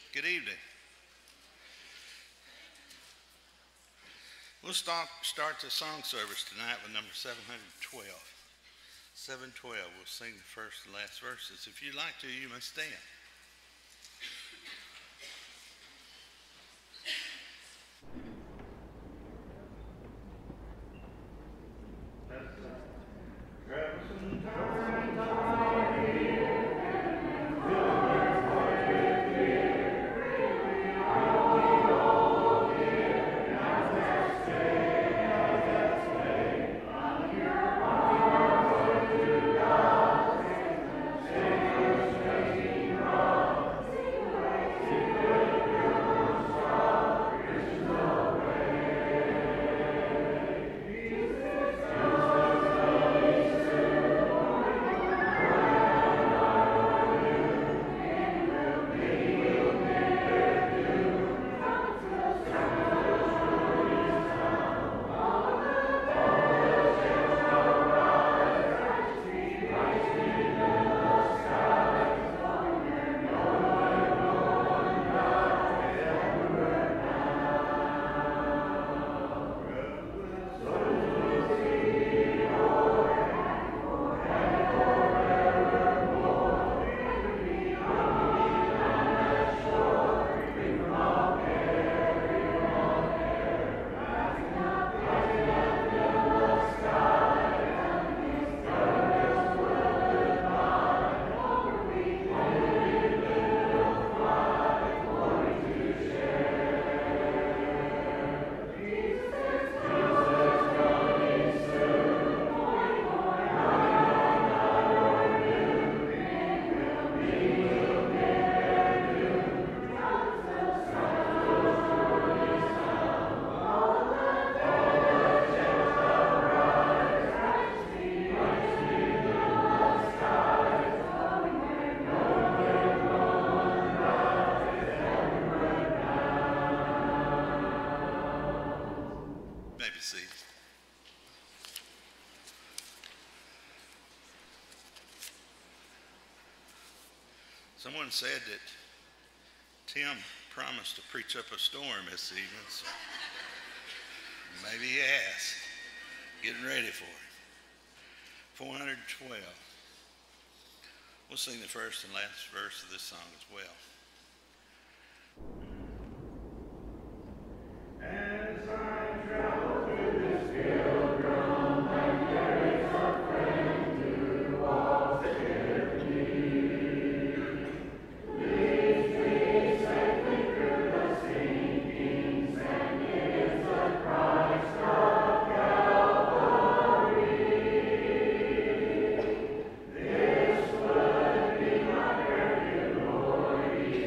Good evening. We'll start the song service tonight with number 712. 712, we'll sing the first and last verses. If you'd like to, you may stand. Someone said that Tim promised to preach up a storm this evening, so maybe he has. Getting ready for it. 412. We'll sing the first and last verse of this song as well. As I travel through this pilgrim land, there is a friend who walks with me. Leads me safely through the sinking sand. It is the Christ of Calvary. This would be my prayer, dear Lord.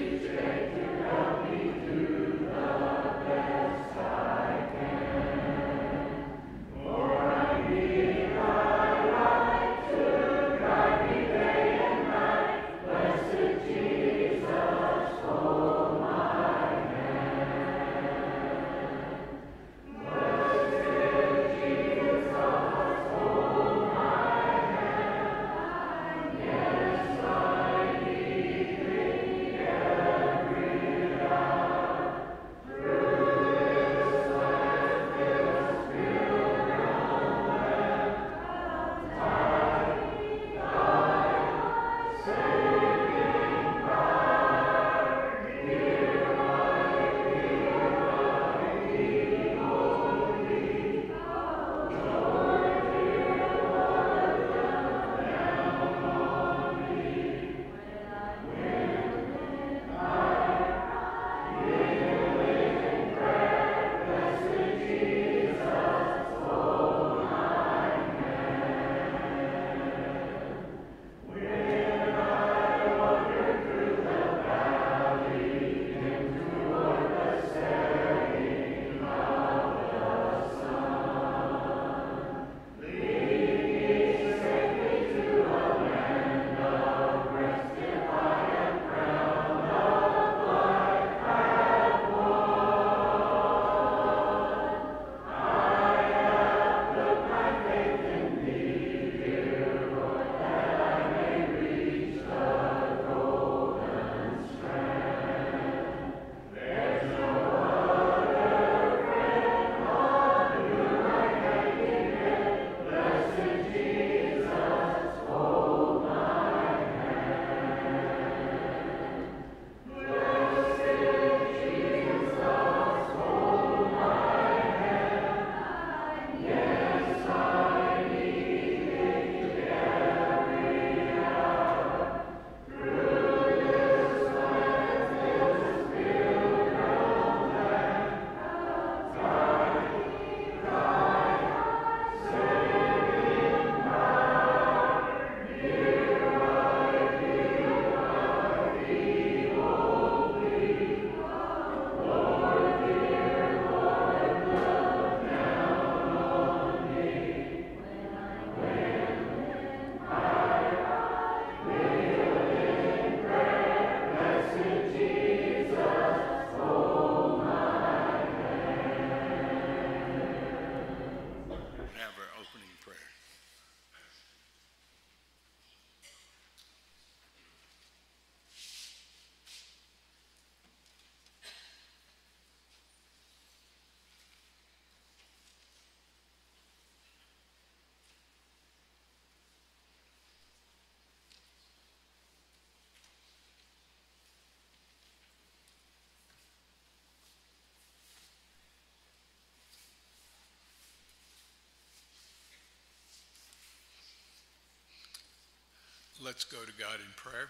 Let's go to God in prayer.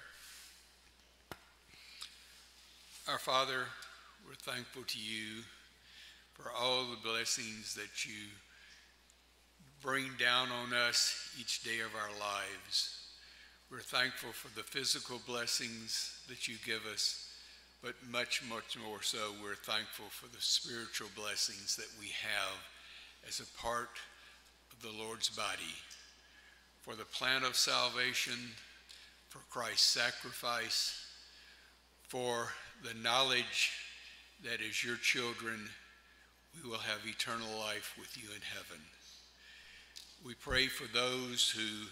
Our Father, we're thankful to you for all the blessings that you bring down on us each day of our lives. We're thankful for the physical blessings that you give us, but much, much more so, we're thankful for the spiritual blessings that we have as a part of the Lord's body, for the plan of salvation, for Christ's sacrifice, for the knowledge that as your children, we will have eternal life with you in heaven. We pray for those who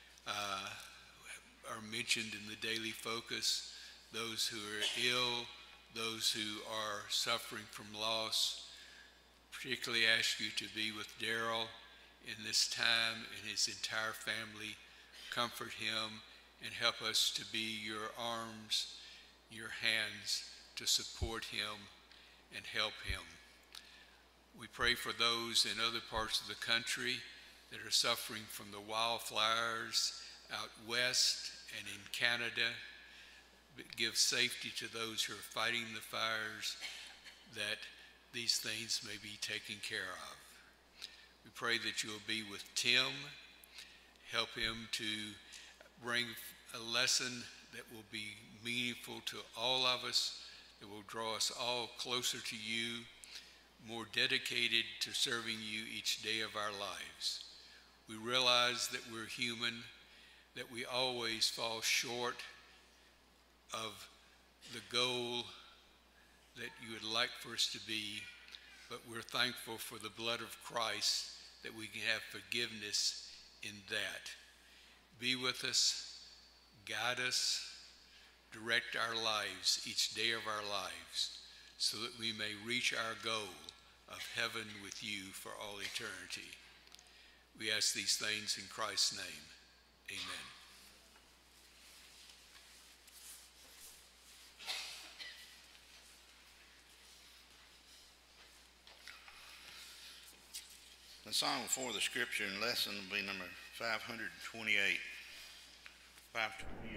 are mentioned in the daily focus, those who are ill, those who are suffering from loss. Particularly ask you to be with Daryl in this time and his entire family. Comfort him and help us to be your arms, your hands to support him and help him. We pray for those in other parts of the country that are suffering from the wildfires out west and in Canada. But give safety to those who are fighting the fires, that these things may be taken care of. We pray that you will be with Tim, help him to bring a lesson that will be meaningful to all of us, that will draw us all closer to you, more dedicated to serving you each day of our lives. We realize that we're human, that we always fall short of the goal that you would like for us to be, but we're thankful for the blood of Christ that we can have forgiveness in that. Be with us, guide us, direct our lives each day of our lives, so that we may reach our goal of heaven with you for all eternity. We ask these things in Christ's name. Amen. The song before the scripture and lesson will be number 528. 528.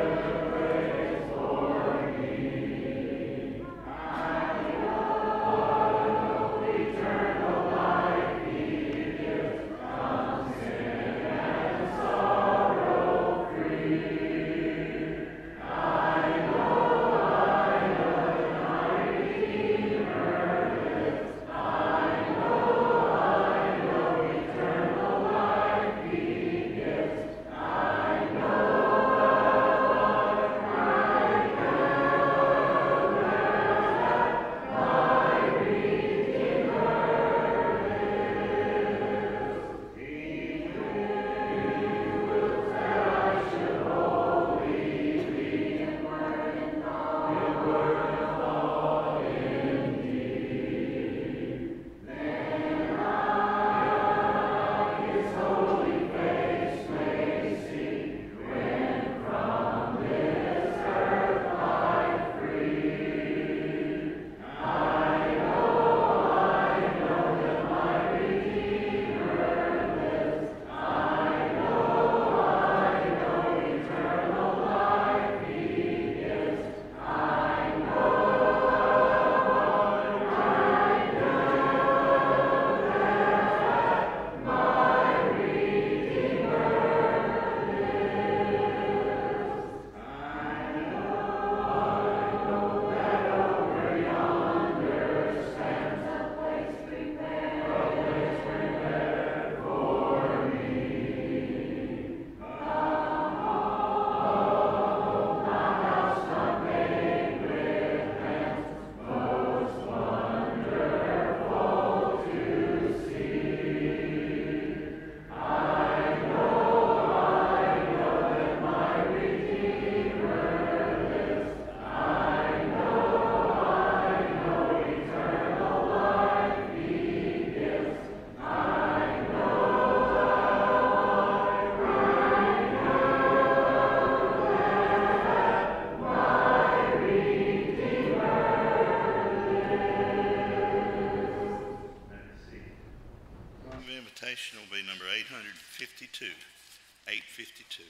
I Lamentation will be number 852. 852.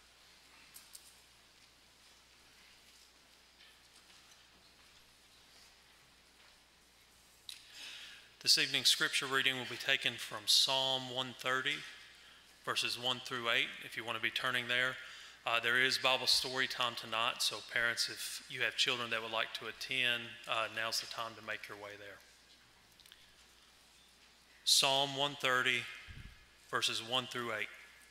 This evening's scripture reading will be taken from Psalm 130, verses 1 through 8, if you want to be turning there. There is Bible story time tonight, so parents, if you have children that would like to attend, now's the time to make your way there. Psalm 130, verses 1 through 8.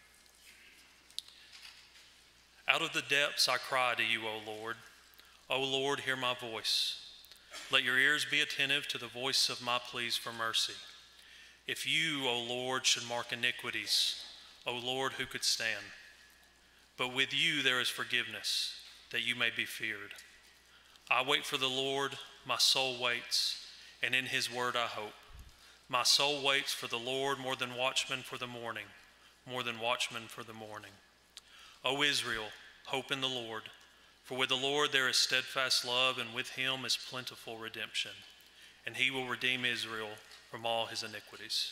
Out of the depths I cry to you, O Lord. O Lord, hear my voice. Let your ears be attentive to the voice of my pleas for mercy. If you, O Lord, should mark iniquities, O Lord, who could stand? But with you there is forgiveness, that you may be feared. I wait for the Lord, my soul waits, and in his word I hope. My soul waits for the Lord more than watchmen for the morning, more than watchmen for the morning. O Israel, hope in the Lord. For with the Lord there is steadfast love, and with him is plentiful redemption. And he will redeem Israel from all his iniquities.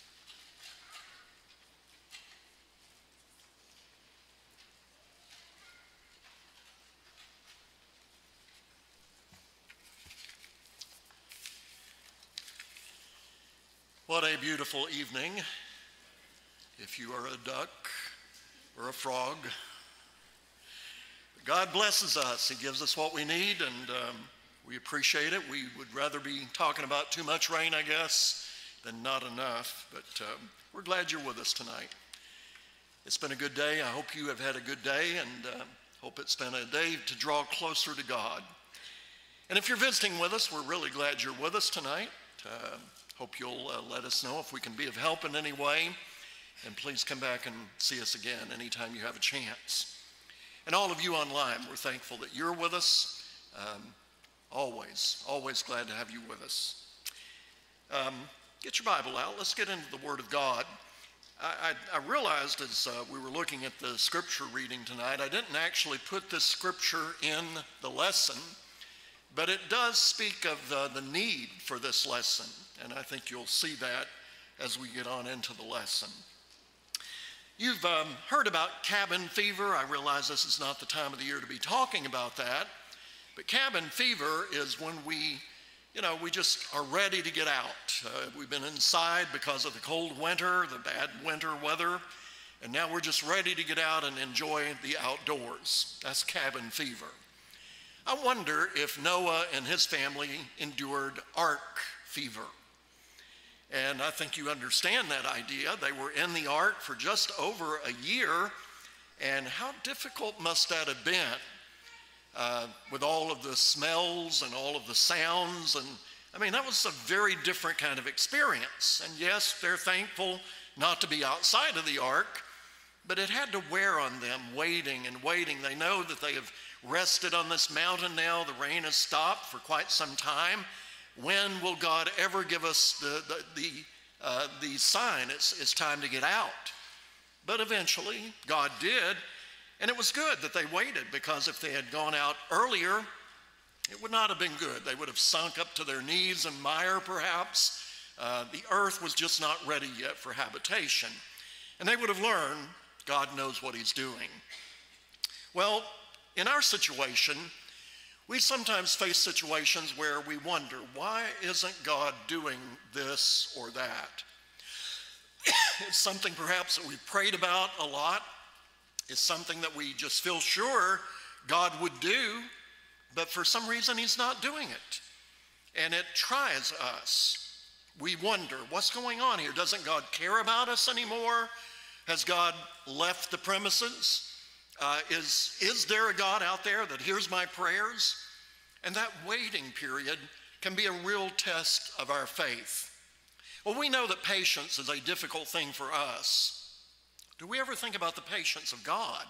What a beautiful evening. If you are a duck or a frog, God blesses us. He gives us what we need, and we appreciate it. We would rather be talking about too much rain, I guess, than not enough. But we're glad you're with us tonight. It's been a good day. I hope you have had a good day, and hope it's been a day to draw closer to God. And if you're visiting with us, we're really glad you're with us tonight. Hope you'll let us know if we can be of help in any way. And please come back and see us again anytime you have a chance. And all of you online, we're thankful that you're with us. Always glad to have you with us. Get your Bible out. Let's get into the Word of God. I realized as we were looking at the scripture reading tonight, I didn't actually put this scripture in the lesson, but it does speak of the need for this lesson. And I think you'll see that as we get on into the lesson. You've heard about cabin fever. I realize this is not the time of the year to be talking about that, but cabin fever is when we just are ready to get out. We've been inside because of the cold winter, the bad winter weather, and now we're just ready to get out and enjoy the outdoors. That's cabin fever. I wonder if Noah and his family endured ark fever. And I think you understand that idea. They were in the ark for just over a year, and how difficult must that have been with all of the smells and all of the sounds? And I mean, that was a very different kind of experience. And yes, they're thankful not to be outside of the ark, but it had to wear on them, waiting and waiting. They know that they have rested on this mountain now. The rain has stopped for quite some time. When will God ever give us the sign it's time to get out? But eventually God did, and it was good that they waited, because if they had gone out earlier, it would not have been good. They would have sunk up to their knees in mire perhaps. The earth was just not ready yet for habitation. And they would have learned God knows what he's doing. Well, in our situation, we sometimes face situations where we wonder, why isn't God doing this or that? It's something perhaps that we've prayed about a lot. It's something that we just feel sure God would do, but for some reason he's not doing it. And it tries us. We wonder, what's going on here? Doesn't God care about us anymore? Has God left the premises? Is there a God out there that hears my prayers? And that waiting period can be a real test of our faith. Well, we know that patience is a difficult thing for us. Do we ever think about the patience of God?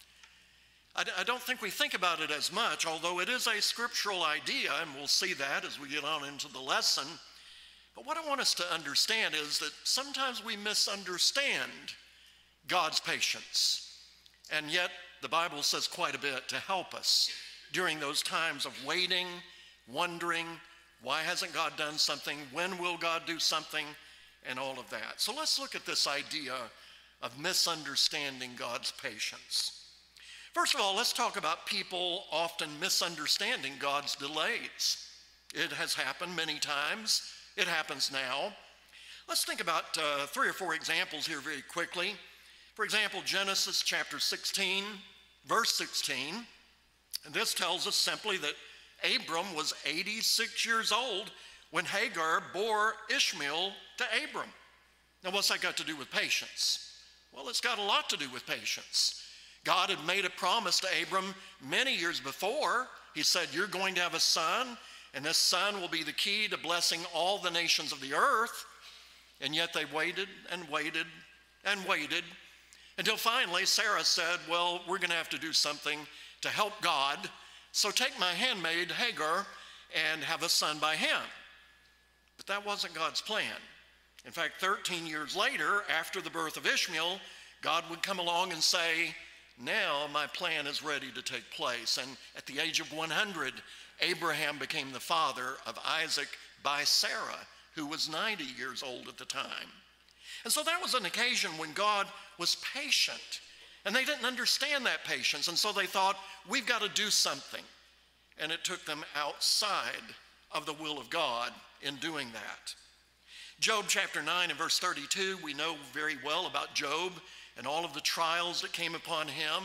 I don't think we think about it as much, although it is a scriptural idea, and we'll see that as we get on into the lesson. But what I want us to understand is that sometimes we misunderstand God's patience. And yet the Bible says quite a bit to help us during those times of waiting, wondering, why hasn't God done something? When will God do something? and all of that. So let's look at this idea of misunderstanding God's patience. First of all, let's talk about people often misunderstanding God's delays. It has happened many times. It happens now. Let's think about 3 or 4 examples here very quickly. For example, Genesis chapter 16, verse 16. And this tells us simply that Abram was 86 years old when Hagar bore Ishmael to Abram. Now, what's that got to do with patience? Well, it's got a lot to do with patience. God had made a promise to Abram many years before. He said, you're going to have a son, and this son will be the key to blessing all the nations of the earth. And yet they waited and waited and waited until finally Sarah said, well, we're going to have to do something to help God. So take my handmaid Hagar and have a son by him. But that wasn't God's plan. In fact, 13 years later, after the birth of Ishmael, God would come along and say, now my plan is ready to take place. And at the age of 100, Abraham became the father of Isaac by Sarah, who was 90 years old at the time. And so that was an occasion when God was patient. And they didn't understand that patience. And so they thought, we've got to do something. And it took them outside of the will of God in doing that. Job chapter 9 and verse 32, we know very well about Job and all of the trials that came upon him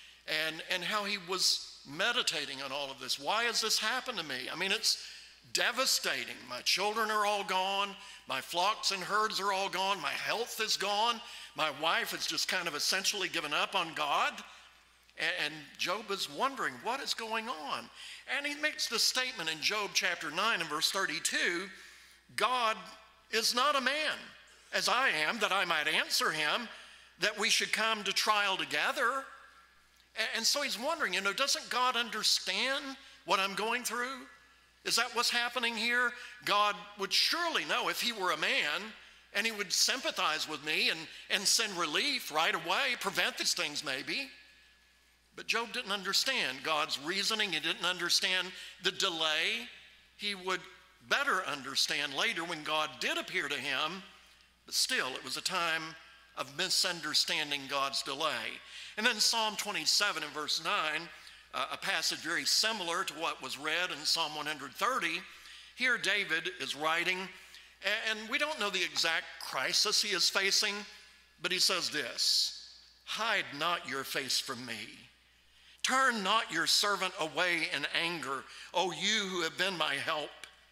and how he was meditating on all of this. Why has this happened to me? I mean, it's devastating. My children are all gone. My flocks and herds are all gone. My health is gone. My wife has just kind of essentially given up on God. And Job is wondering, what is going on? And he makes this statement in Job chapter 9 and verse 32, God is not a man, as I am, that I might answer him, that we should come to trial together. And so he's wondering, doesn't God understand what I'm going through? Is that what's happening here? God would surely know if he were a man, and he would sympathize with me and send relief right away, prevent these things maybe. But Job didn't understand God's reasoning. He didn't understand the delay. He would better understand later when God did appear to him, but still it was a time of misunderstanding God's delay. And then Psalm 27 and verse 9, a passage very similar to what was read in Psalm 130. Here David is writing, and we don't know the exact crisis he is facing, but he says this, hide not your face from me. Turn not your servant away in anger, O you who have been my help.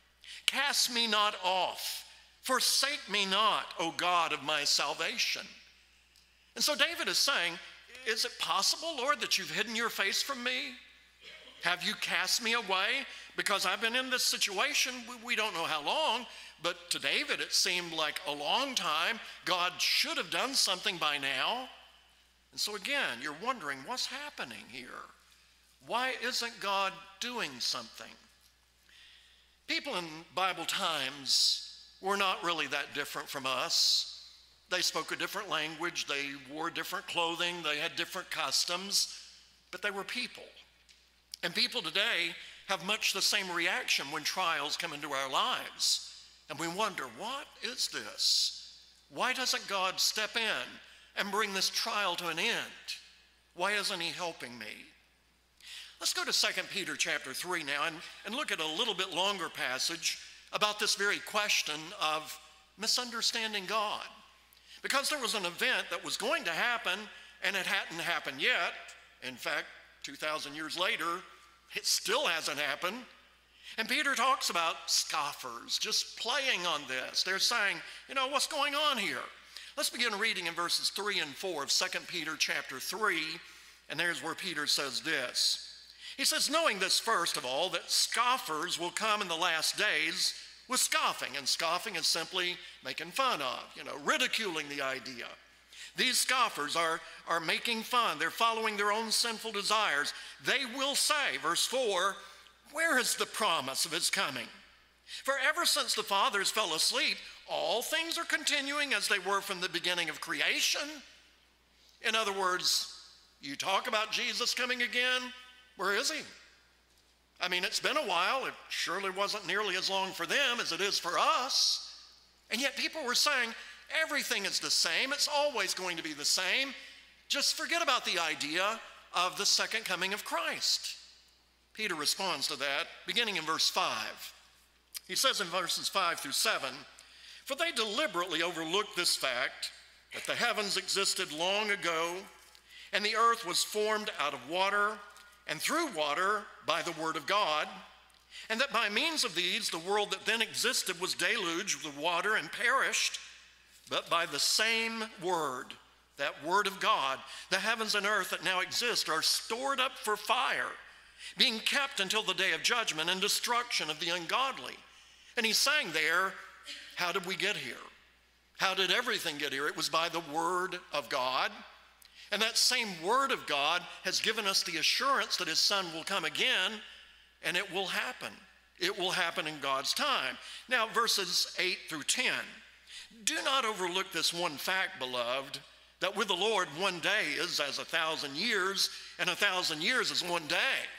Cast me not off. Forsake me not, O God of my salvation. And so David is saying, is it possible, Lord, that you've hidden your face from me? Have you cast me away? Because I've been in this situation, we don't know how long, but to David it seemed like a long time. God should have done something by now. And so again, you're wondering, what's happening here? Why isn't God doing something? People in Bible times were not really that different from us. They spoke a different language, they wore different clothing, they had different customs, but they were people. And people today have much the same reaction when trials come into our lives. And we wonder, what is this? Why doesn't God step in and bring this trial to an end? Why isn't he helping me? Let's go to 2 Peter chapter 3 now and look at a little bit longer passage about this very question of misunderstanding God. Because there was an event that was going to happen and it hadn't happened yet. In fact, 2,000 years later, it still hasn't happened. And Peter talks about scoffers just playing on this. They're saying, what's going on here? Let's begin reading in verses 3 and 4 of 2 Peter chapter 3. And there's where Peter says this. He says, knowing this first of all, that scoffers will come in the last days with scoffing. And scoffing is simply making fun of, ridiculing the idea. These scoffers are making fun. They're following their own sinful desires. They will say, verse 4, where is the promise of his coming? For ever since the fathers fell asleep, all things are continuing as they were from the beginning of creation. In other words, you talk about Jesus coming again, where is he? I mean, it's been a while. It surely wasn't nearly as long for them as it is for us. And yet people were saying, everything is the same. It's always going to be the same. Just forget about the idea of the second coming of Christ. Peter responds to that, beginning in verse 5. He says in verses 5 through 7, "For they deliberately overlooked this fact, that the heavens existed long ago, and the earth was formed out of water, and through water by the word of God, and that by means of these the world that then existed was deluged with water and perished, but by the same word, that word of God, the heavens and earth that now exist are stored up for fire, being kept until the day of judgment and destruction of the ungodly." And he's saying there, how did we get here? How did everything get here? It was by the word of God. And that same word of God has given us the assurance that his son will come again, and it will happen. It will happen in God's time. Now, verses 8 through 10. "Do not overlook this one fact, beloved, that with the Lord 1 day is as 1,000 years, and 1,000 years is 1 day.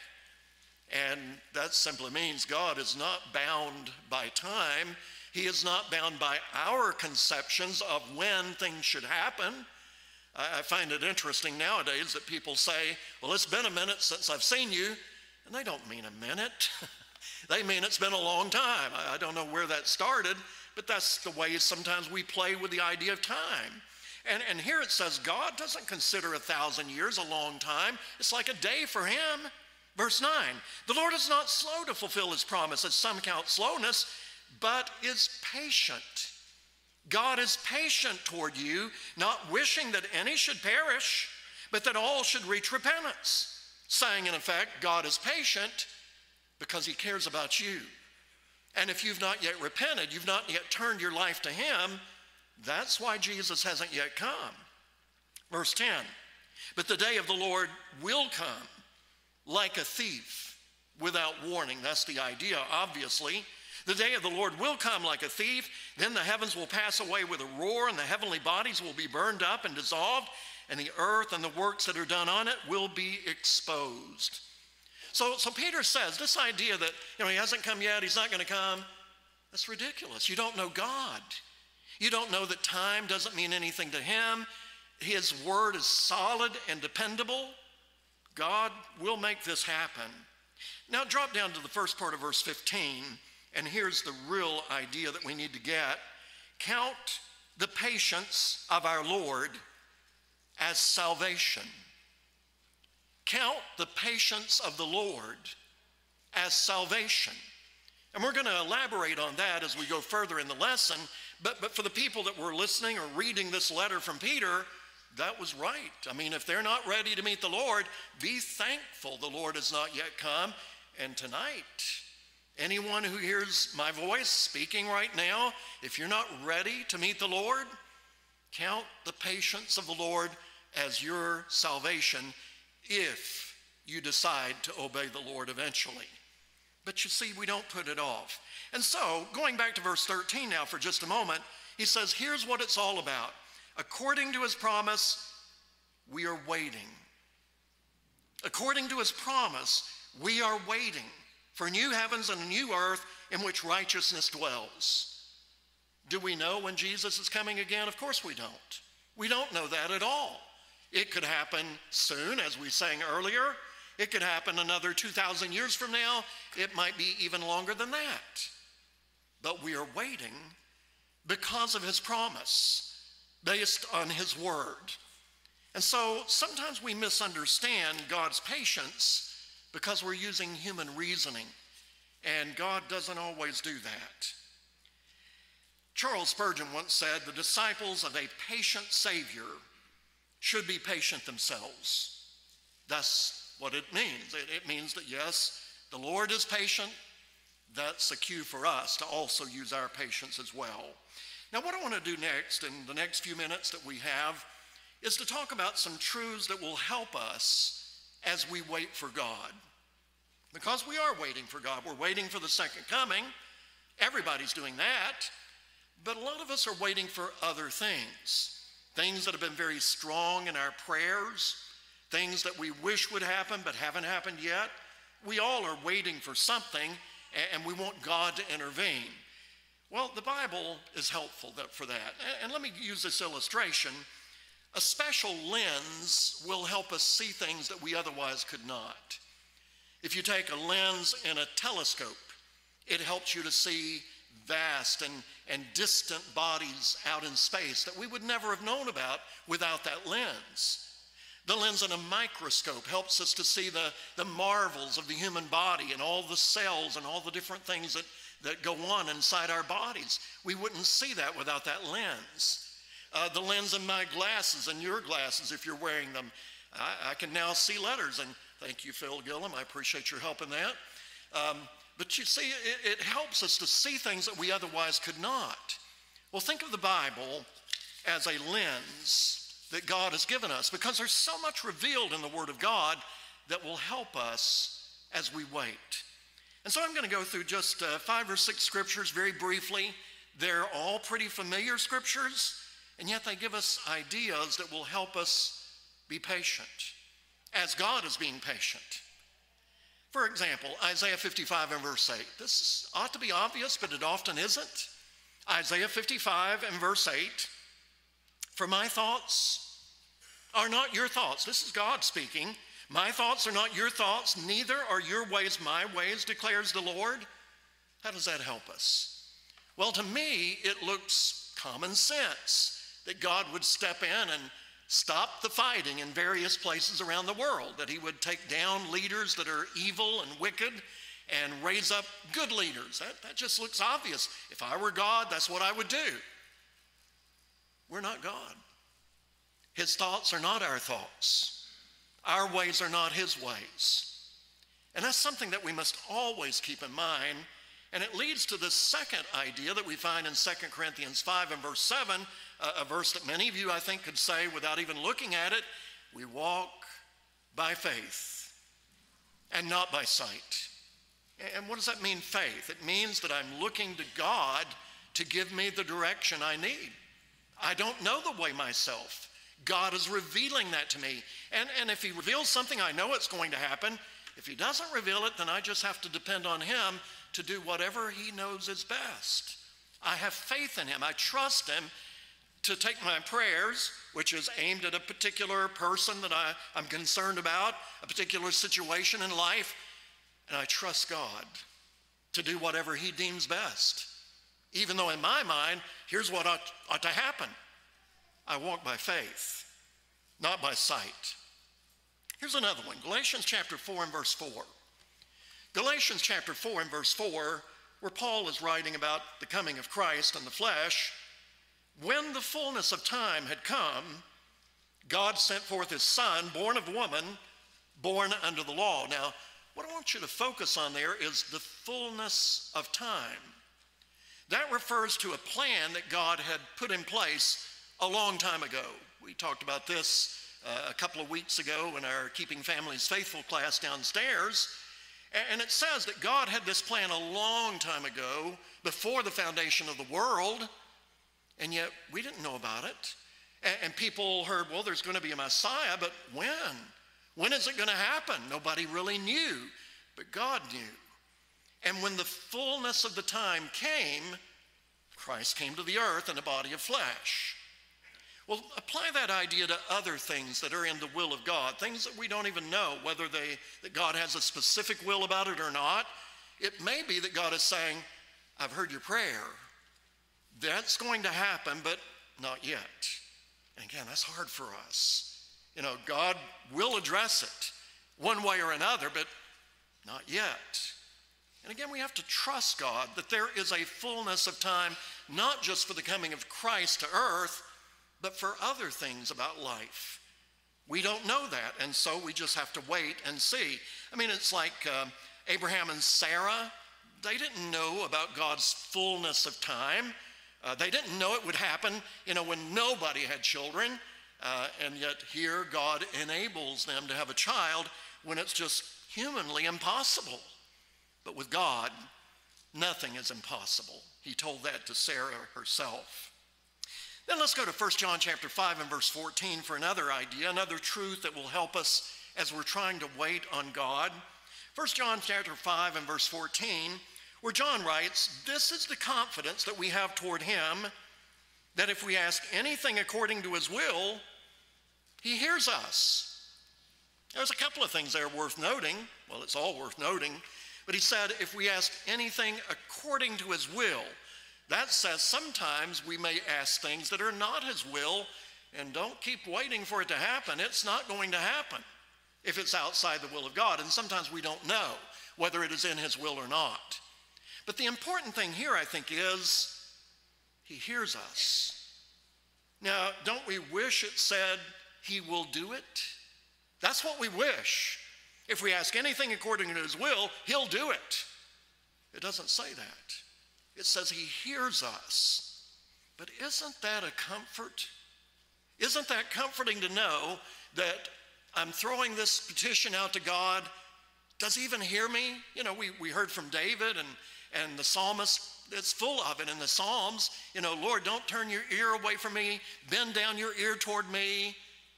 And that simply means God is not bound by time. He is not bound by our conceptions of when things should happen. I find it interesting nowadays that people say, well, it's been a minute since I've seen you. And they don't mean a minute. They mean it's been a long time. I don't know where that started, but that's the way sometimes we play with the idea of time. And here it says God doesn't consider 1,000 years a long time. It's like a day for him. Verse 9, "The Lord is not slow to fulfill his promise, as some count slowness, but is patient." God is patient toward you, not wishing that any should perish, but that all should reach repentance. Saying, in effect, God is patient because he cares about you. And if you've not yet repented, you've not yet turned your life to him, that's why Jesus hasn't yet come. Verse 10, "But the day of the Lord will come like a thief without warning." That's the idea, obviously. "The day of the Lord will come like a thief. Then the heavens will pass away with a roar, and the heavenly bodies will be burned up and dissolved, and the earth and the works that are done on it will be exposed." So Peter says this idea that, he hasn't come yet, he's not going to come, that's ridiculous. You don't know God. You don't know that time doesn't mean anything to him. His word is solid and dependable. God will make this happen. Now drop down to the first part of verse 15, and here's the real idea that we need to get. "Count the patience of our Lord as salvation." Count the patience of the Lord as salvation. And we're going to elaborate on that as we go further in the lesson. But for the people that were listening or reading this letter from Peter, that was right. If they're not ready to meet the Lord, be thankful the Lord has not yet come. And tonight, anyone who hears my voice speaking right now, if you're not ready to meet the Lord, count the patience of the Lord as your salvation if you decide to obey the Lord eventually. But you see, we don't put it off. And so, going back to verse 13 now for just a moment, he says, here's what it's all about. According to his promise, we are waiting. According to his promise, we are waiting for new heavens and a new earth in which righteousness dwells. Do we know when Jesus is coming again? Of course we don't. We don't know that at all. It could happen soon, as we sang earlier. It could happen another 2,000 years from now. It might be even longer than that. But we are waiting because of his promise, based on his word. And so sometimes we misunderstand God's patience because we're using human reasoning, and God doesn't always do that. Charles Spurgeon once said, "The disciples of a patient Savior should be patient themselves." That's what it means. It means that, yes, the Lord is patient. That's a cue for us to also use our patience as well. Now, what I want to do next, in the next few minutes that we have, is to talk about some truths that will help us as we wait for God. Because we are waiting for God. We're waiting for the second coming. Everybody's doing that. But a lot of us are waiting for other things. Things that have been very strong in our prayers. Things that we wish would happen but haven't happened yet. We all are waiting for something, and we want God to intervene. Well, the Bible is helpful for that. And let me use this illustration. A special lens will help us see things that we otherwise could not. If you take a lens in a telescope, it helps you to see vast and distant bodies out in space that we would never have known about without that lens. The lens in a microscope helps us to see the marvels of the human body and all the cells and all the different things that go on inside our bodies. We wouldn't see that without that lens. The lens in my glasses and your glasses, if you're wearing them, I can now see letters, and thank you, Phil Gillum. I appreciate your help in that. But you see, it helps us to see things that we otherwise could not. Well, think of the Bible as a lens that God has given us, because there's so much revealed in the Word of God that will help us as we wait. And so I'm going to go through just 5 or 6 scriptures very briefly. They're all pretty familiar scriptures, and yet they give us ideas that will help us be patient, as God is being patient. For example, Isaiah 55 and verse 8. This ought to be obvious, but it often isn't. Isaiah 55 and verse 8. For my thoughts are not your thoughts. This is God speaking. My thoughts are not your thoughts, neither are your ways my ways, declares the Lord. How does that help us? Well, to me, it looks common sense that God would step in and stop the fighting in various places around the world, that he would take down leaders that are evil and wicked and raise up good leaders. That just looks obvious. If I were God, that's what I would do. We're not God. His thoughts are not our thoughts. Our ways are not his ways. And that's something that we must always keep in mind. And it leads to the second idea that we find in 2 Corinthians 5 and verse 7, a verse that many of you, I think, could say without even looking at it. We walk by faith and not by sight. And what does that mean, faith? It means that I'm looking to God to give me the direction I need. I don't know the way myself. God is revealing that to me. And if he reveals something, I know it's going to happen. If he doesn't reveal it, then I just have to depend on him to do whatever he knows is best. I have faith in him. I trust him to take my prayers, which is aimed at a particular person that I'm concerned about, a particular situation in life, and I trust God to do whatever he deems best. Even though in my mind, here's what ought to happen. I walk by faith, not by sight. Here's another one, Galatians chapter 4 and verse 4. Galatians chapter 4 and verse 4, where Paul is writing about the coming of Christ in the flesh. When the fullness of time had come, God sent forth his Son, born of woman, born under the law. Now, what I want you to focus on there is the fullness of time. That refers to a plan that God had put in place a long time ago. We talked about this a couple of weeks ago in our Keeping Families Faithful class downstairs. And it says that God had this plan a long time ago, before the foundation of the world, and yet we didn't know about it. And people heard, well, there's going to be a Messiah, but when? When is it going to happen? Nobody really knew, but God knew. And when the fullness of the time came, Christ came to the earth in a body of flesh. Well, apply that idea to other things that are in the will of God, things that we don't even know whether that God has a specific will about it or not. It may be that God is saying, I've heard your prayer. That's going to happen, but not yet. And again, that's hard for us. You know, God will address it one way or another, but not yet. And again, we have to trust God that there is a fullness of time, not just for the coming of Christ to earth, but for other things about life. We don't know that, and so we just have to wait and see. I mean, it's like Abraham and Sarah. They didn't know about God's fullness of time. They didn't know it would happen, when nobody had children, and yet here God enables them to have a child when it's just humanly impossible. But with God, nothing is impossible. He told that to Sarah herself. Then let's go to 1 John chapter 5 and verse 14 for another idea, another truth that will help us as we're trying to wait on God. 1 John chapter 5 and verse 14, where John writes, "This is the confidence that we have toward him, that if we ask anything according to his will, he hears us." There's a couple of things there worth noting. Well, it's all worth noting. But he said, if we ask anything according to his will, that says sometimes we may ask things that are not his will, and don't keep waiting for it to happen. It's not going to happen if it's outside the will of God. And sometimes we don't know whether it is in his will or not. But the important thing here, I think, is he hears us. Now, don't we wish it said he will do it? That's what we wish. If we ask anything according to his will, he'll do it. It doesn't say that. It says he hears us. But isn't that a comfort? Isn't that comforting to know that I'm throwing this petition out to God? Does he even hear me? You know, we heard from David and the psalmist, it's full of it in the Psalms. You know, Lord, don't turn your ear away from me. Bend down your ear toward me.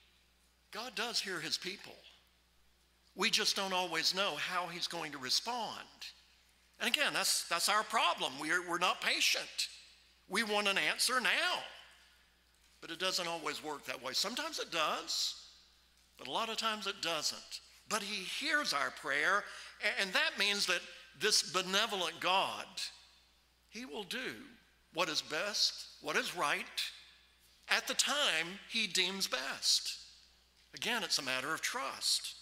God does hear his people. We just don't always know how he's going to respond. And again, that's our problem. We're not patient. We want an answer now. But it doesn't always work that way. Sometimes it does, but a lot of times it doesn't. But he hears our prayer, and that means that this benevolent God, he will do what is best, what is right, at the time he deems best. Again, it's a matter of trust.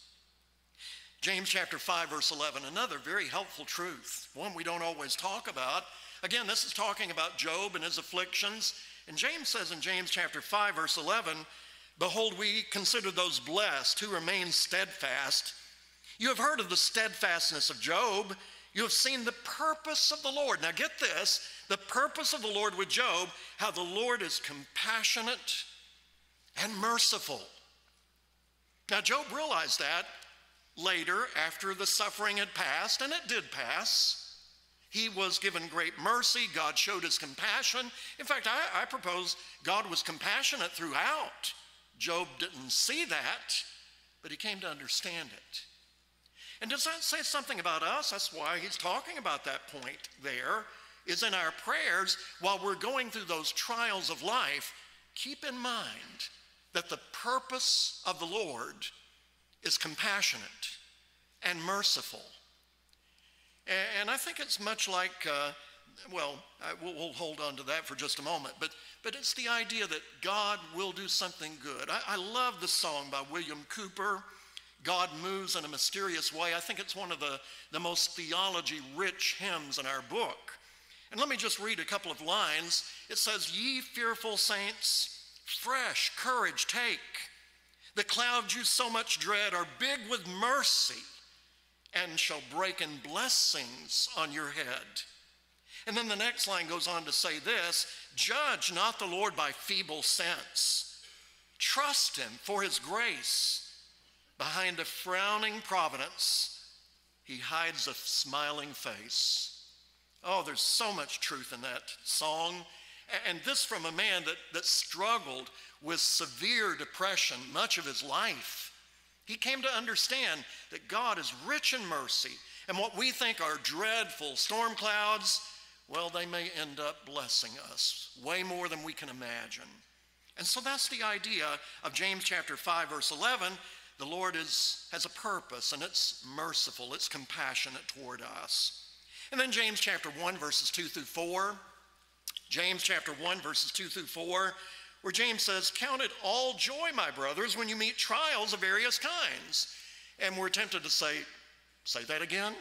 James chapter 5, verse 11, another very helpful truth, one we don't always talk about. Again, this is talking about Job and his afflictions. And James says in James chapter 5, verse 11, "Behold, we consider those blessed who remain steadfast. You have heard of the steadfastness of Job. You have seen the purpose of the Lord." Now get this, the purpose of the Lord with Job, how the Lord is compassionate and merciful. Now Job realized that later after the suffering had passed, and it did pass. He was given great mercy. God showed his compassion. In fact, I propose God was compassionate throughout. Job didn't see that, but he came to understand it. And does that say something about us? That's why he's talking about that point there, is in our prayers, while we're going through those trials of life, keep in mind that the purpose of the Lord is compassionate and merciful. And I think it's much like, we'll hold on to that for just a moment, but it's the idea that God will do something good. I love the song by William Cooper, "God Moves in a Mysterious Way." I think it's one of the most theology-rich hymns in our book. And let me just read a couple of lines. It says, "Ye fearful saints, fresh courage take. The clouds you so much dread are big with mercy, and shall break in blessings on your head." And then the next line goes on to say this, "Judge not the Lord by feeble sense. Trust him for his grace. Behind a frowning providence, he hides a smiling face." Oh, there's so much truth in that song. And this from a man that struggled with severe depression much of his life. He came to understand that God is rich in mercy, and what we think are dreadful storm clouds, well, they may end up blessing us way more than we can imagine. And so that's the idea of James chapter 5, verse 11. The Lord has a purpose, and it's merciful, it's compassionate toward us. And then James chapter 1, verses 2 through 4. James chapter 1, verses 2 through 4, where James says, "Count it all joy, my brothers, when you meet trials of various kinds." And we're tempted to say that again.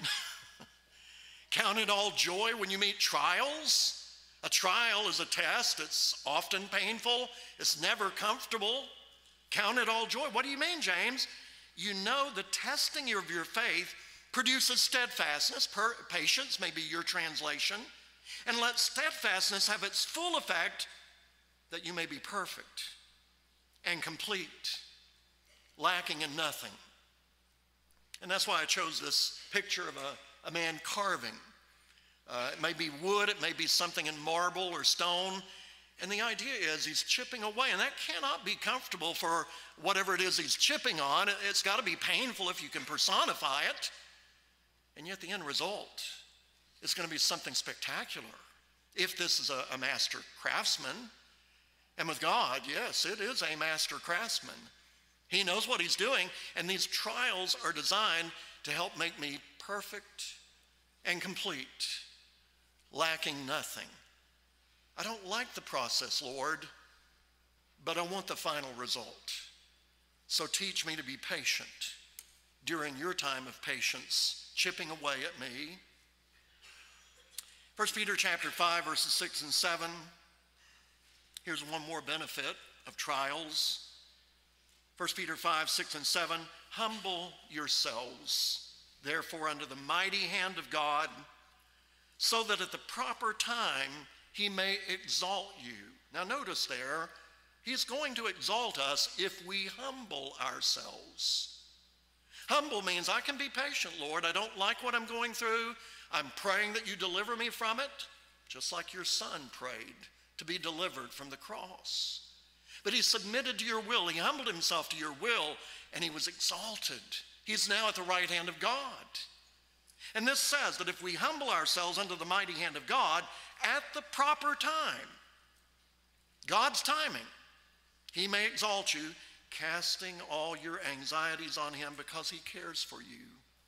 Count it all joy when you meet trials. A trial is a test. It's often painful. It's never comfortable. Count it all joy. What do you mean, James? You know the testing of your faith produces steadfastness, patience may be your translation, and let steadfastness have its full effect, that you may be perfect and complete, lacking in nothing. And that's why I chose this picture of a man carving. It may be wood, it may be something in marble or stone, and the idea is he's chipping away, and that cannot be comfortable for whatever it is he's chipping on. It's got to be painful if you can personify it. And yet the end result is going to be something spectacular if this is a master craftsman. And with God, yes, it is a master craftsman. He knows what he's doing, and these trials are designed to help make me perfect and complete, lacking nothing. I don't like the process, Lord, but I want the final result. So teach me to be patient during your time of patience, chipping away at me. 1 Peter chapter 5, verses 6 and 7. Here's one more benefit of trials. 1 Peter 5, 6 and 7. Humble yourselves, therefore, under the mighty hand of God, so that at the proper time he may exalt you. Now notice there, he's going to exalt us if we humble ourselves. Humble means I can be patient, Lord. I don't like what I'm going through. I'm praying that you deliver me from it, just like your son prayed to be delivered from the cross. But he submitted to your will. He humbled himself to your will, and he was exalted. He's now at the right hand of God. And this says that if we humble ourselves under the mighty hand of God at the proper time, God's timing, he may exalt you, casting all your anxieties on him because he cares for you.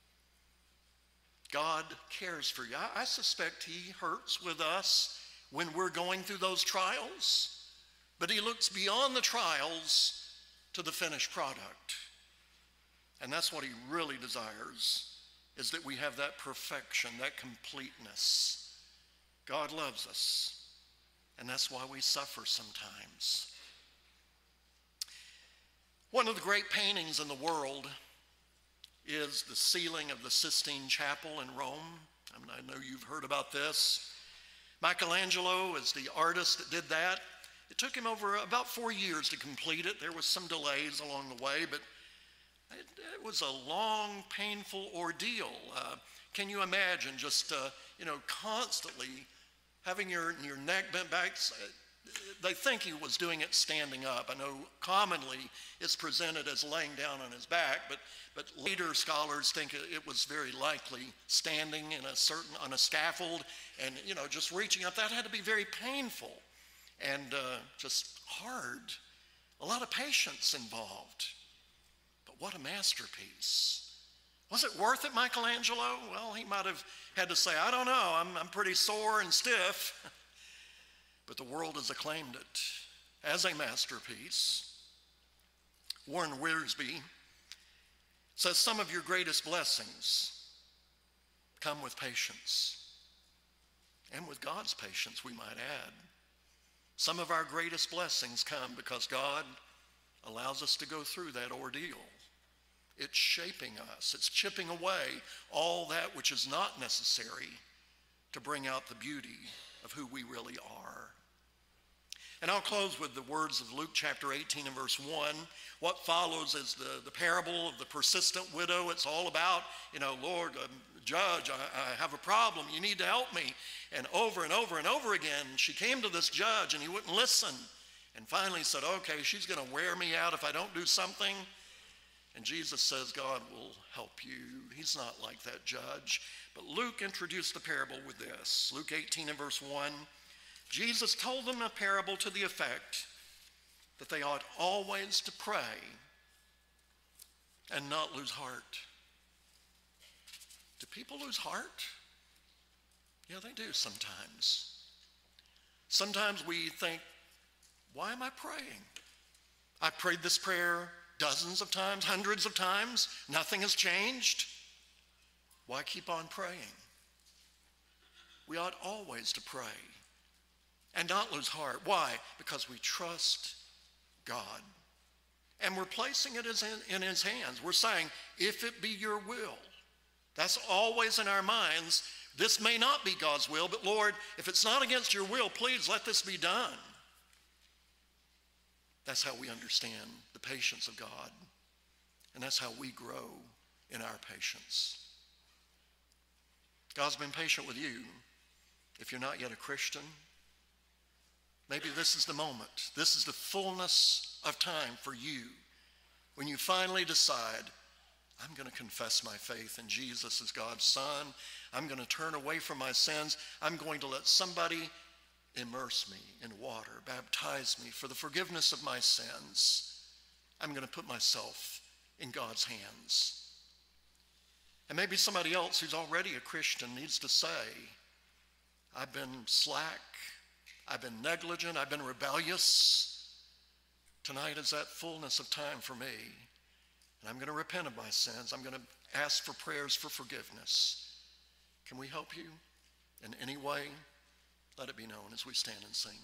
God cares for you. I suspect he hurts with us when we're going through those trials, but he looks beyond the trials to the finished product. And that's what he really desires, is that we have that perfection, that completeness. God loves us, and that's why we suffer sometimes. One of the great paintings in the world is the ceiling of the Sistine Chapel in Rome. I know you've heard about this. Michelangelo is the artist that did that. It took him over about 4 years to complete it. There was some delays along the way, but it was a long, painful ordeal. Can you imagine just, constantly having your neck bent back? They think he was doing it standing up. I know commonly it's presented as laying down on his back, but later scholars think it was very likely standing on a scaffold and, just reaching up. That had to be very painful and just hard. A lot of patience involved. But what a masterpiece. Was it worth it, Michelangelo? Well, he might have had to say, I don't know, I'm pretty sore and stiff. But the world has acclaimed it as a masterpiece. Warren Wiersbe says some of your greatest blessings come with patience, and with God's patience, we might add. Some of our greatest blessings come because God allows us to go through that ordeal. It's shaping us. It's chipping away all that which is not necessary to bring out the beauty of who we really are. And I'll close with the words of Luke chapter 18 and verse 1. What follows is the parable of the persistent widow. It's all about, Lord, judge, I have a problem. You need to help me. And over and over and over again, she came to this judge and he wouldn't listen. And finally said, okay, she's going to wear me out if I don't do something. And Jesus says, God will help you. He's not like that judge. But Luke introduced the parable with this. Luke 18 and verse 1. Jesus told them a parable to the effect that they ought always to pray and not lose heart. Do people lose heart? Yeah, they do sometimes. Sometimes we think, why am I praying? I prayed this prayer dozens of times, hundreds of times. Nothing has changed. Why keep on praying? We ought always to pray and not lose heart. Why? Because we trust God. And we're placing it in his hands. We're saying, if it be your will. That's always in our minds. This may not be God's will, but Lord, if it's not against your will, please let this be done. That's how we understand the patience of God. And that's how we grow in our patience. God's been patient with you. If you're not yet a Christian, maybe this is the moment. This is the fullness of time for you when you finally decide, I'm going to confess my faith in Jesus as God's Son. I'm going to turn away from my sins. I'm going to let somebody immerse me in water, baptize me for the forgiveness of my sins. I'm going to put myself in God's hands. And maybe somebody else who's already a Christian needs to say, I've been slack, I've been negligent, I've been rebellious. Tonight is that fullness of time for me. And I'm going to repent of my sins. I'm going to ask for prayers for forgiveness. Can we help you in any way? Let it be known as we stand and sing.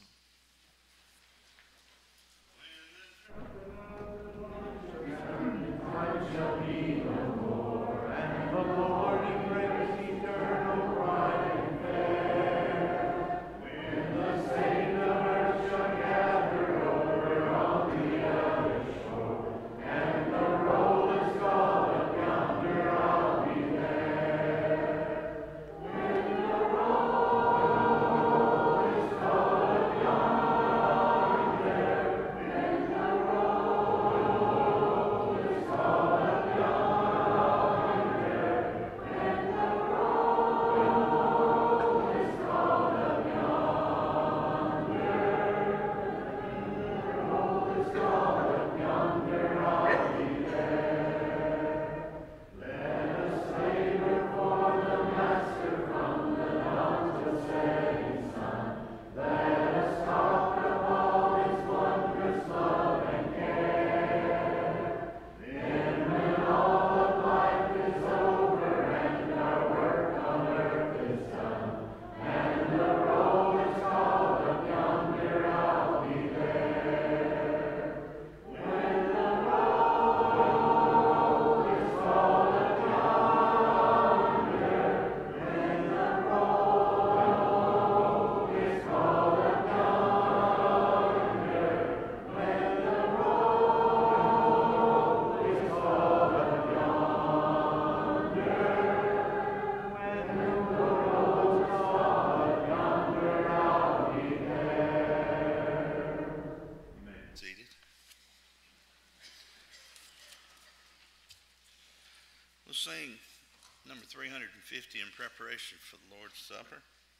Sing number 350 in preparation for the Lord's Supper.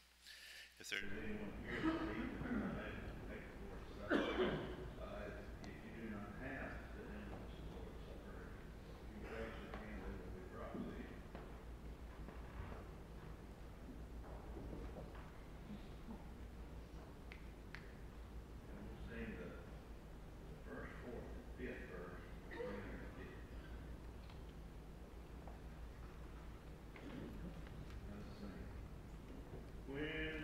If there's anyone here that needs to take the Lord's Supper, if you do not have the elements of the Lord's Supper, you raise your hand and it will be brought to you. And we'll sing the first, fourth, and fifth verse. When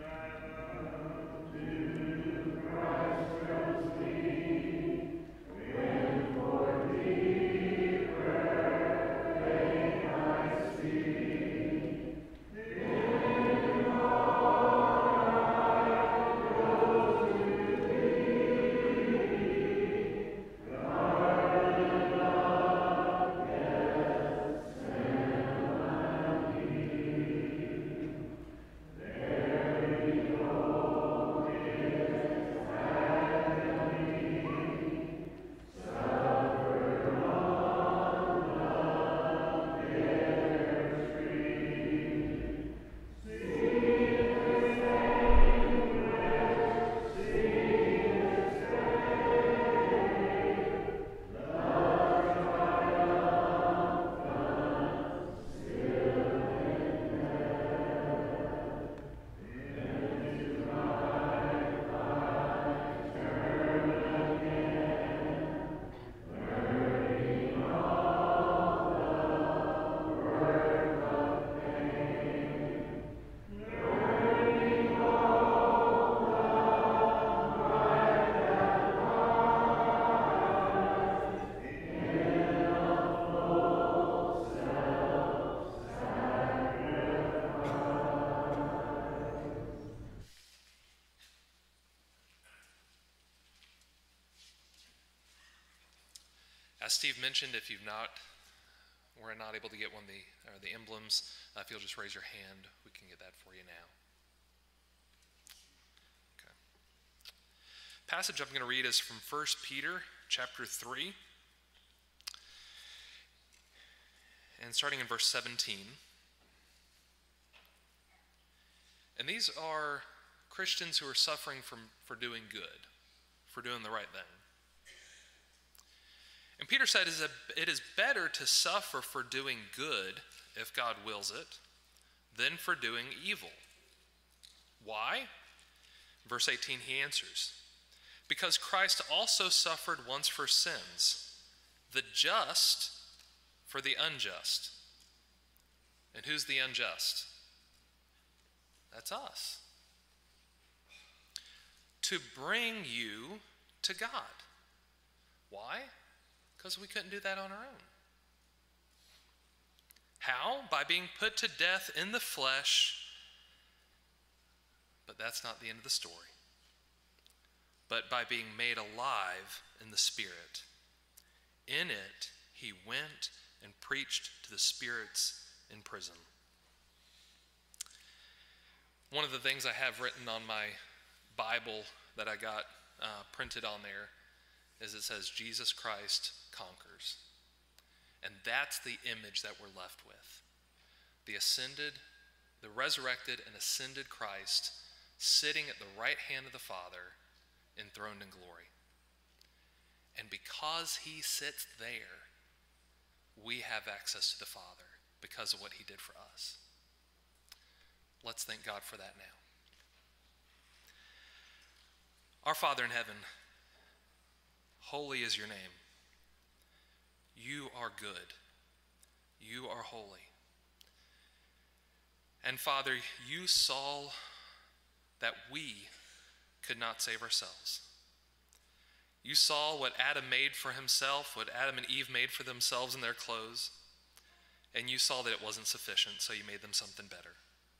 As Steve mentioned, if we're not able to get one of the emblems, if you'll just raise your hand, we can get that for you now. Okay. Passage I'm going to read is from 1 Peter chapter 3. and starting in verse 17. And these are Christians who are suffering for doing good, for doing the right thing. And Peter said, it is better to suffer for doing good, if God wills it, than for doing evil. Why? Verse 18, he answers, because Christ also suffered once for sins, the just for the unjust. And who's the unjust? That's us. To bring you to God. Why? Because we couldn't do that on our own. How? By being put to death in the flesh. But that's not the end of the story. But by being made alive in the Spirit. In it, he went and preached to the spirits in prison. One of the things I have written on my Bible that I got printed on there is it says, Jesus Christ conquers. And that's the image that we're left with. The ascended, the resurrected and ascended Christ sitting at the right hand of the Father, enthroned in glory. And because he sits there, we have access to the Father because of what he did for us. Let's thank God for that now. Our Father in heaven, holy is your name. You are good. You are holy. And Father, you saw that we could not save ourselves. You saw what Adam made for himself, what Adam and Eve made for themselves in their clothes, and you saw that it wasn't sufficient, so you made them something better.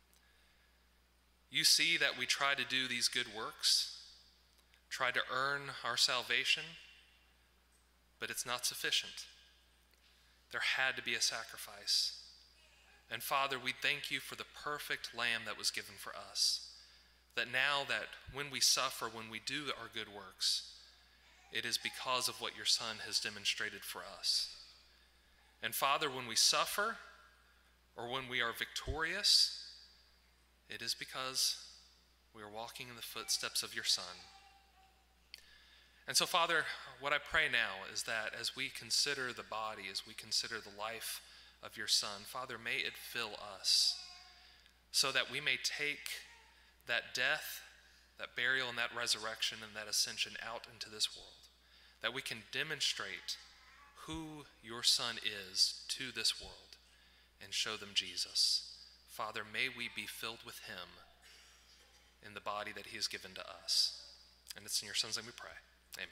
You see that we try to do these good works, try to earn our salvation, but it's not sufficient. There had to be a sacrifice. And Father, we thank you for the perfect lamb that was given for us. That now that when we suffer, when we do our good works, it is because of what your Son has demonstrated for us. And Father, when we suffer or when we are victorious, it is because we are walking in the footsteps of your Son. And so, Father, what I pray now is that as we consider the body, as we consider the life of your Son, Father, may it fill us so that we may take that death, that burial, and that resurrection, and that ascension out into this world, that we can demonstrate who your Son is to this world and show them Jesus. Father, may we be filled with him in the body that he has given to us. And it's in your Son's name we pray. Amen.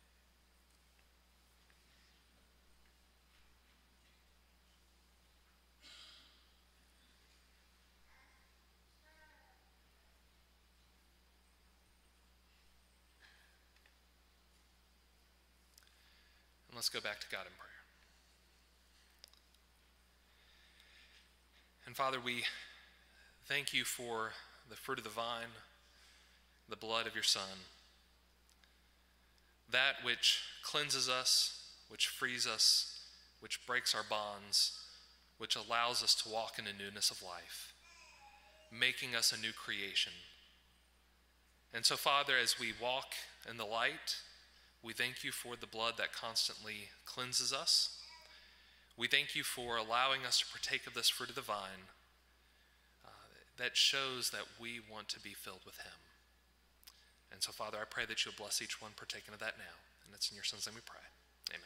And let's go back to God in prayer. And Father, we thank you for the fruit of the vine, the blood of your Son, that which cleanses us, which frees us, which breaks our bonds, which allows us to walk in a newness of life, making us a new creation. And so, Father, as we walk in the light, we thank you for the blood that constantly cleanses us. We thank you for allowing us to partake of this fruit of the vine that shows that we want to be filled with him. And so, Father, I pray that you'll bless each one partaking of that now. And it's in your Son's name we pray. Amen.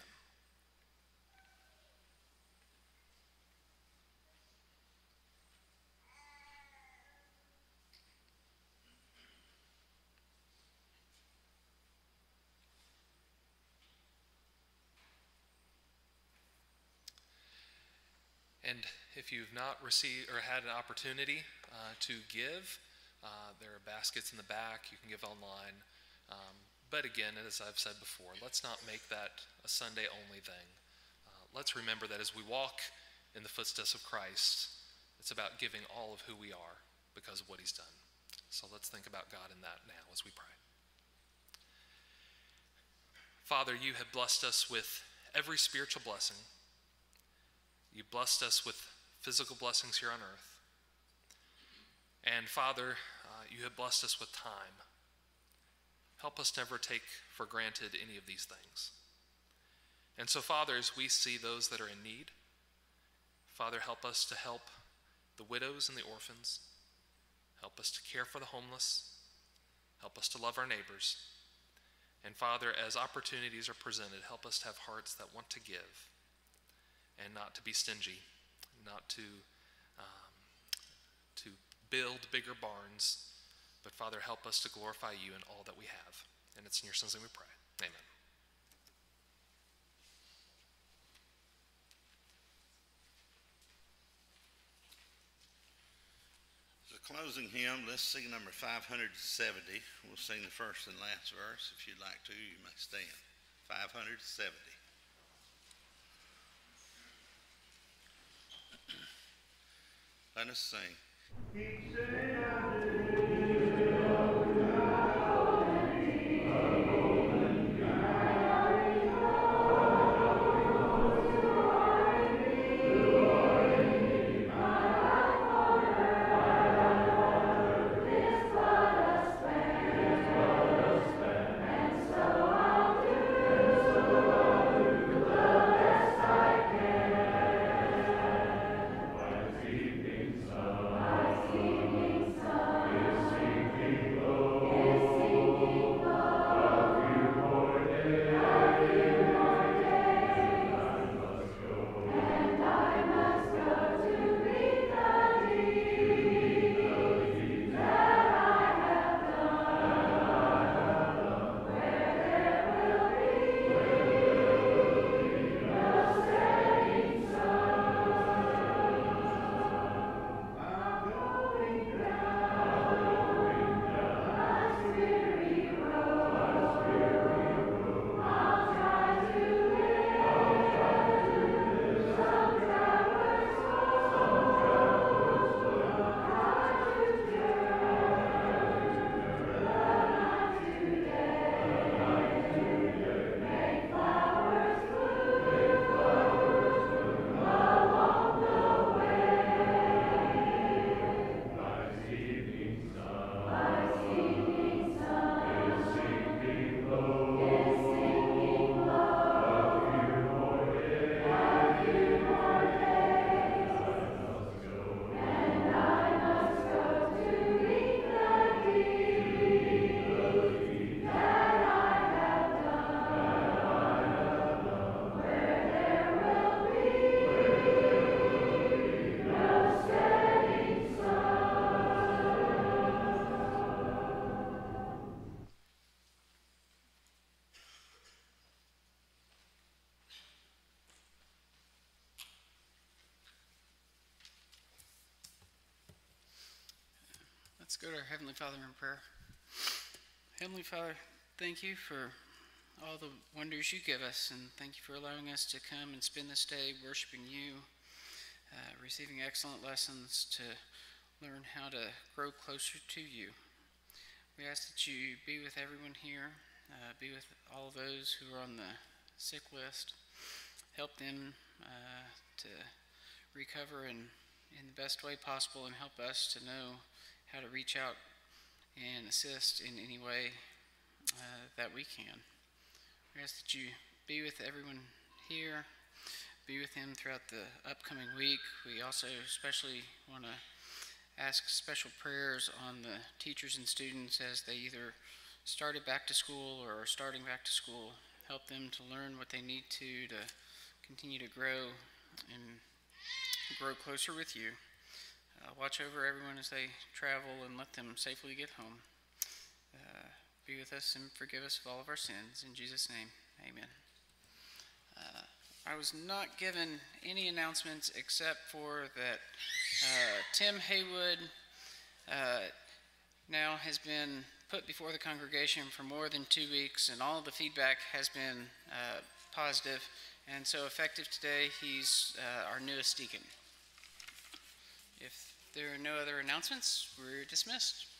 And if you've not received or had an opportunity to give, there are baskets in the back. You can give online. But again, as I've said before, let's not make that a Sunday-only thing. Let's remember that as we walk in the footsteps of Christ, it's about giving all of who we are because of what he's done. So let's think about God in that now as we pray. Father, you have blessed us with every spiritual blessing. You blessed us with physical blessings here on earth. And Father, you have blessed us with time. Help us never take for granted any of these things. And so, Father, as we see those that are in need, Father, help us to help the widows and the orphans. Help us to care for the homeless. Help us to love our neighbors. And Father, as opportunities are presented, help us to have hearts that want to give and not to be stingy, not to build bigger barns, but Father, help us to glorify you in all that we have. And it's in your son's name we pray. Amen. The closing hymn, let's sing number 570. We'll sing the first and last verse. If you'd like to, you may stand. 570. Let us sing. Keep singing. Let's go to our Heavenly Father in prayer. Heavenly Father, thank you for all the wonders you give us, and thank you for allowing us to come and spend this day worshiping you, receiving excellent lessons to learn how to grow closer to you. We ask that you be with everyone here, be with all those who are on the sick list, help them to recover in the best way possible, and help us to know how to reach out and assist in any way that we can. We ask that you be with everyone here, be with them throughout the upcoming week. We also especially want to ask special prayers on the teachers and students as they either started back to school or are starting back to school. Help them to learn what they need to continue to grow and grow closer with you. Watch over everyone as they travel and let them safely get home. Be with us and forgive us of all of our sins. In Jesus' name, amen. I was not given any announcements except for that Tim Haywood now has been put before the congregation for more than 2 weeks, and all the feedback has been positive. And so effective today, he's our newest deacon. If there are no other announcements, we're dismissed.